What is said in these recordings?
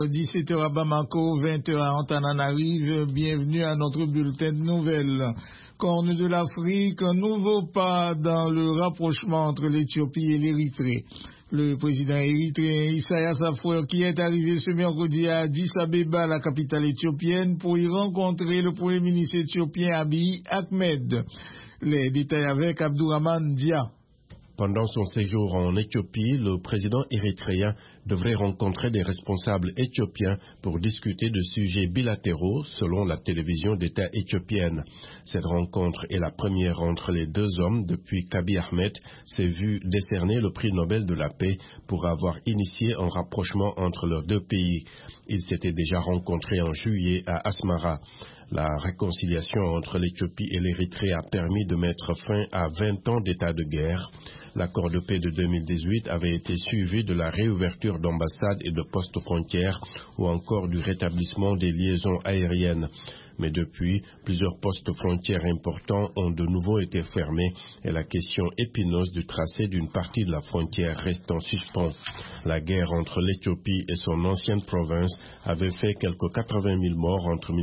17h à Bamako, 20h à Antananarive. Bienvenue à notre bulletin de nouvelles. Corne de l'Afrique, un nouveau pas dans le rapprochement entre l'Éthiopie et l'Érythrée. Le président érythréen Isaias Afwerki est arrivé ce mercredi à Addis Abeba, la capitale éthiopienne, pour y rencontrer le premier ministre éthiopien Abiy Ahmed. Les détails avec Abdourahmane Dia. Pendant son séjour en Éthiopie, le président érythréen devrait rencontrer des responsables éthiopiens pour discuter de sujets bilatéraux, selon la télévision d'État éthiopienne. Cette rencontre est la première entre les deux hommes depuis qu'Abiy Ahmed s'est vu décerner le prix Nobel de la paix pour avoir initié un rapprochement entre leurs deux pays. Ils s'étaient déjà rencontrés en juillet à Asmara. La réconciliation entre l'Éthiopie et l'Érythrée a permis de mettre fin à 20 ans d'état de guerre. L'accord de paix de 2018 avait été suivi de la réouverture d'ambassades et de postes frontières ou encore du rétablissement des liaisons aériennes. Mais depuis, plusieurs postes frontières importants ont de nouveau été fermés et la question épineuse du tracé d'une partie de la frontière reste en suspens. La guerre entre l'Éthiopie et son ancienne province avait fait quelques 80 000 morts entre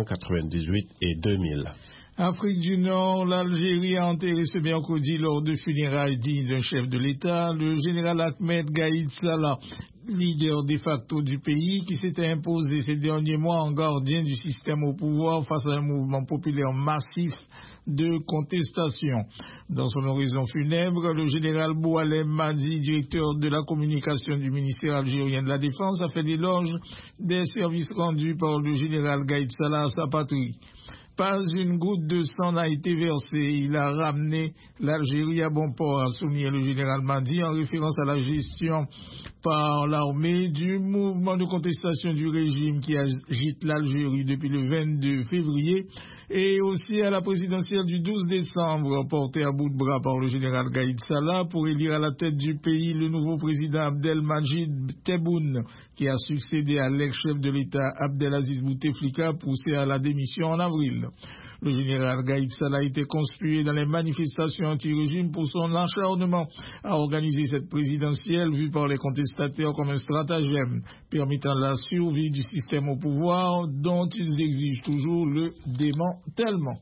1998 et 2000. Afrique du Nord, l'Algérie a enterré ce mercredi lors de funérailles dignes d'un chef de l'État, le général Ahmed Gaïd Salah, leader de facto du pays, qui s'était imposé ces derniers mois en gardien du système au pouvoir face à un mouvement populaire massif de contestation. Dans son oraison funèbre, le général Boualem Madi, directeur de la communication du ministère algérien de la Défense, a fait l'éloge des services rendus par le général Gaïd Salah à sa patrie. Pas une goutte de sang n'a été versée. Il a ramené l'Algérie à bon port, a souligné le général Madi en référence à la gestion par l'armée du mouvement de contestation du régime qui agite l'Algérie depuis le 22 février et aussi à la présidentielle du 12 décembre portée à bout de bras par le général Gaïd Salah pour élire à la tête du pays le nouveau président Abdelmadjid Tebboune qui a succédé à l'ex-chef de l'État Abdelaziz Bouteflika poussé à la démission en avril. Le général Gaïd Salah a été conspué dans les manifestations anti-régime pour son acharnement à organiser cette présidentielle vue par les contestateurs comme un stratagème permettant la survie du système au pouvoir dont ils exigent toujours le démantèlement.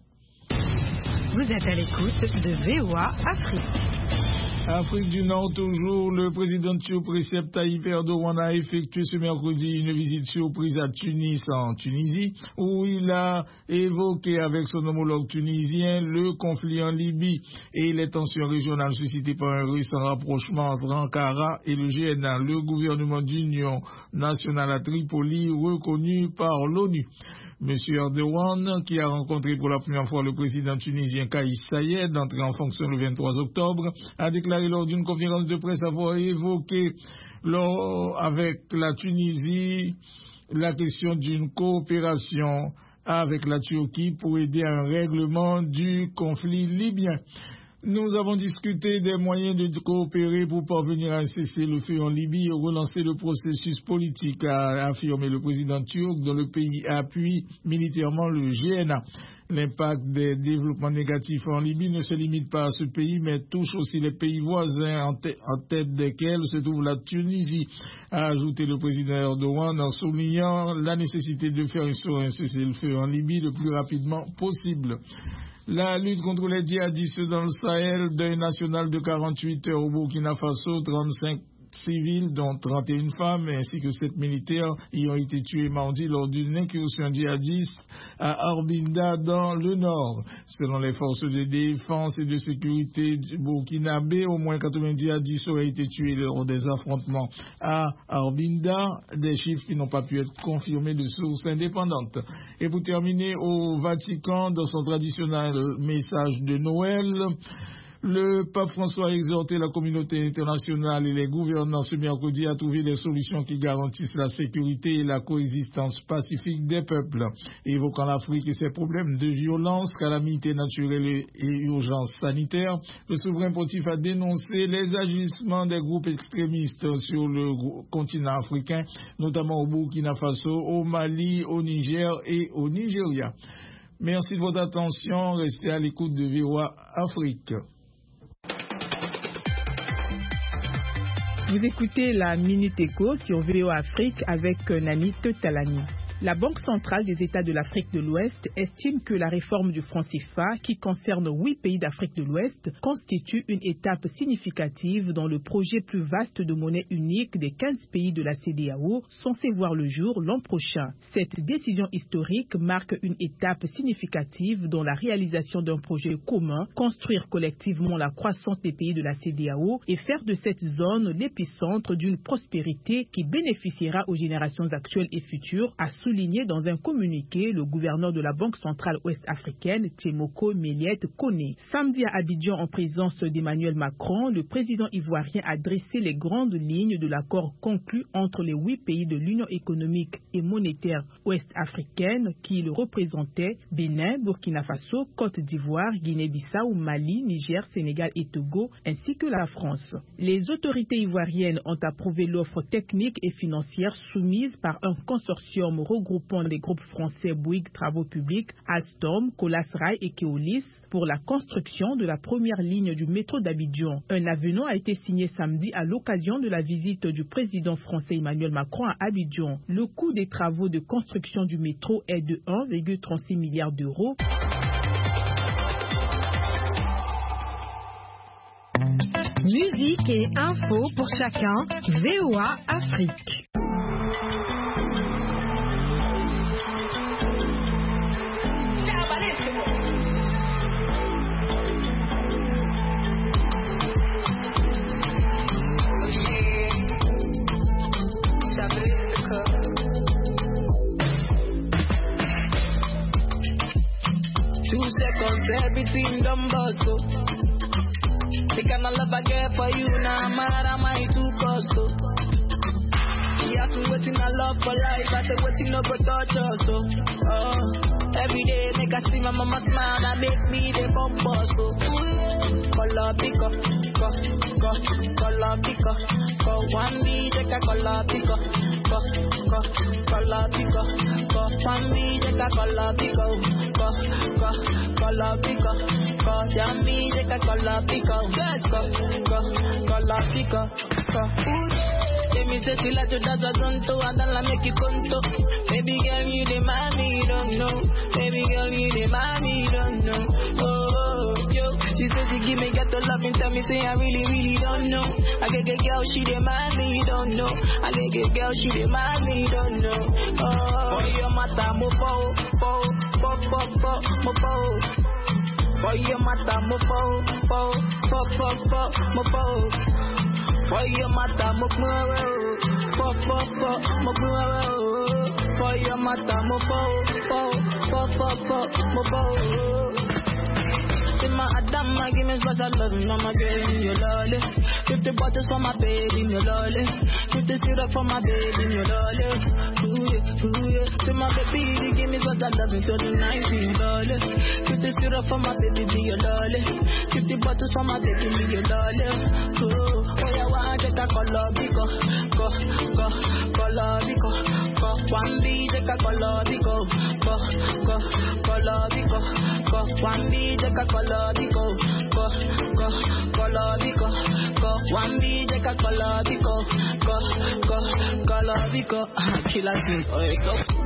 Vous êtes à l'écoute de VOA Afrique. Afrique du Nord toujours, le président turc Recep Tayyip Erdogan a effectué ce mercredi une visite surprise à Tunis en Tunisie où il a évoqué avec son homologue tunisien le conflit en Libye et les tensions régionales suscitées par un récent rapprochement entre Ankara et le GNA, le gouvernement d'union nationale à Tripoli reconnu par l'ONU. M. Erdogan, qui a rencontré pour la première fois le président tunisien Kais Saied, entré en fonction le 23 octobre, a déclaré lors d'une conférence de presse avoir évoqué avec la Tunisie la question d'une coopération avec la Turquie pour aider à un règlement du conflit libyen. Nous avons discuté des moyens de coopérer pour parvenir à un cessez-le-feu en Libye et relancer le processus politique, a affirmé le président turc, dont le pays appuie militairement le GNA. L'impact des développements négatifs en Libye ne se limite pas à ce pays, mais touche aussi les pays voisins, en tête desquels se trouve la Tunisie, a ajouté le président Erdogan en soulignant la nécessité de faire un cessez-le-feu en Libye le plus rapidement possible. La lutte contre les djihadistes dans le Sahel, deuil national de 48 heures au Burkina Faso, 35 civils, dont 31 femmes, ainsi que 7 militaires, y ont été tués mardi lors d'une incursion djihadiste à Arbinda dans le nord. Selon les forces de défense et de sécurité du Burkinabé, au moins 90 djihadistes auraient été tués lors des affrontements à Arbinda, des chiffres qui n'ont pas pu être confirmés de sources indépendantes. Et pour terminer, au Vatican, dans son traditionnel message de Noël, le pape François a exhorté la communauté internationale et les gouvernants ce mercredi à trouver des solutions qui garantissent la sécurité et la coexistence pacifique des peuples. Évoquant l'Afrique et ses problèmes de violence, calamités naturelles et urgences sanitaires, le souverain pontife a dénoncé les agissements des groupes extrémistes sur le continent africain, notamment au Burkina Faso, au Mali, au Niger et au Nigeria. Merci de votre attention. Restez à l'écoute de VOA Afrique. Vous écoutez la Minute Éco sur VOA Afrique avec Nani Talani. La Banque centrale des États de l'Afrique de l'Ouest estime que la réforme du franc CFA, qui concerne 8 pays d'Afrique de l'Ouest, constitue une étape significative dans le projet plus vaste de monnaie unique des 15 pays de la CEDEAO, censé voir le jour l'an prochain. Cette décision historique marque une étape significative dans la réalisation d'un projet commun, construire collectivement la croissance des pays de la CEDEAO et faire de cette zone l'épicentre d'une prospérité qui bénéficiera aux générations actuelles et futures, a souligné dans un communiqué le gouverneur de la Banque centrale ouest-africaine, Tchemoko Méliette Koné. Samedi à Abidjan, en présence d'Emmanuel Macron, le président ivoirien a dressé les grandes lignes de l'accord conclu entre les 8 pays de l'Union économique et monétaire ouest-africaine qui le représentaient: Bénin, Burkina Faso, Côte d'Ivoire, Guinée-Bissau, Mali, Niger, Sénégal et Togo, ainsi que la France. Les autorités ivoiriennes ont approuvé l'offre technique et financière soumise par un consortium regroupant les groupes français Bouygues Travaux Publics, Alstom, Colas Rail et Keolis pour la construction de la première ligne du métro d'Abidjan. Un avenant a été signé samedi à l'occasion de la visite du président français Emmanuel Macron à Abidjan. Le coût des travaux de construction du métro est de 1,36 milliard d'euros. Musique et info pour chacun, VOA Afrique. Everything done but so the kind of love I get for you now, mad am I too cost so. You ask me waiting I love for life, I say waiting no go touch us so. Every day make I see my mama smile and make me the bumper so. Color picker, color picker, one me take a color picker, color picker, one me take a color picker, color picker, jam me take a color picker, color picker. Let me say she like to dance a zonto, I don't like make you conto. Baby girl, you the mommy, you don't know. Baby girl, you the mommy, you don't know. Oh, yo, she said she give me get the love and tell me say I really, really don't know. I get a girl, she the mommy, you don't know. I get a girl, she the mommy, you don't know. Oh, your mata mo po, mo po. Boy, your mata mo po, mo po. Boy, your mata mo po, mo po. Boy, your mata mo po. My Adama, give me special love, mama girl, you lolly. 50 bottles for my baby, you lolly. 50 syrup for my baby, you lolly. Ooh yeah. To my baby, give me special love until the night, you lolly. 50 syrup for my baby, you lolly. 50 bottles for my baby, you lolly. Oh yeah, one take a color biko, color biko. One B take a color biko, color biko. One B take a color biko, color biko. One B take a color biko, color biko. Killer thing, oh yeah, go.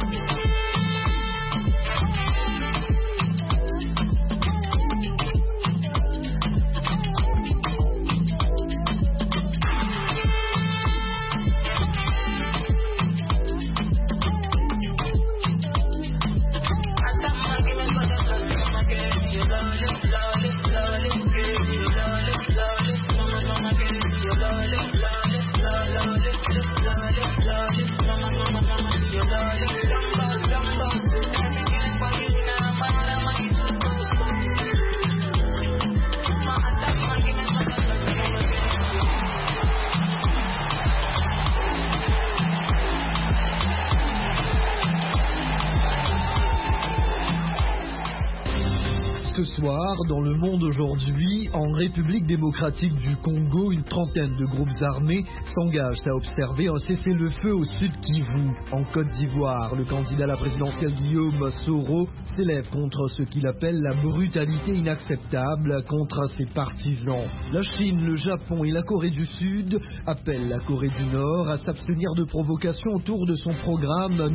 Ce soir, dans le monde aujourd'hui, en République démocratique du Congo, une trentaine de groupes armés s'engagent à observer un cessez-le-feu au sud Kivu. En Côte d'Ivoire, le candidat à la présidentielle Guillaume Soro s'élève contre ce qu'il appelle la brutalité inacceptable contre ses partisans. La Chine, le Japon et la Corée du Sud appellent la Corée du Nord à s'abstenir de provocations autour de son programme